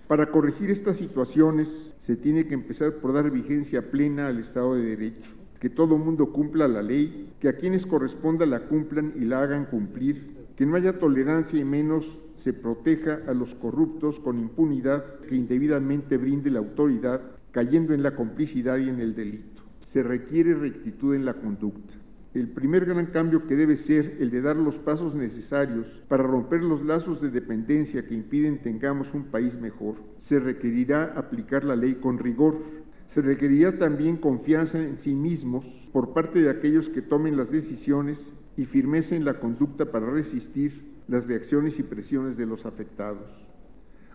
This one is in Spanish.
Para corregir estas situaciones, se tiene que empezar por dar vigencia plena al Estado de Derecho, que todo mundo cumpla la ley, que a quienes corresponda la cumplan y la hagan cumplir, que no haya tolerancia y menos se proteja a los corruptos con impunidad que indebidamente brinde la autoridad, cayendo en la complicidad y en el delito. Se requiere rectitud en la conducta. El primer gran cambio que debe ser el de dar los pasos necesarios para romper los lazos de dependencia que impiden tengamos un país mejor. Se requerirá aplicar la ley con rigor. Se requerirá también confianza en sí mismos por parte de aquellos que tomen las decisiones y firmeza en la conducta para resistir las reacciones y presiones de los afectados.